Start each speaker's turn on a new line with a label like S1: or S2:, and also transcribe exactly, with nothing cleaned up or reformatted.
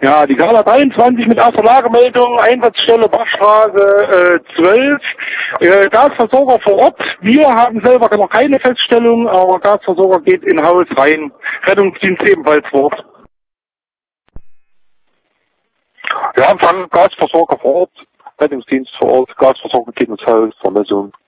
S1: Ja, die Gala dreiundzwanzig mit erster Lagemeldung, Einsatzstelle Bachstraße äh, zwölf, äh, Gasversorger vor Ort. Wir haben selber noch keine Feststellung, aber Gasversorger geht in Haus rein. Rettungsdienst ebenfalls vor Ort.
S2: Wir haben von Gasversorger vor Ort, Rettungsdienst vor Ort, Gasversorger geht ins Haus, Vermessung.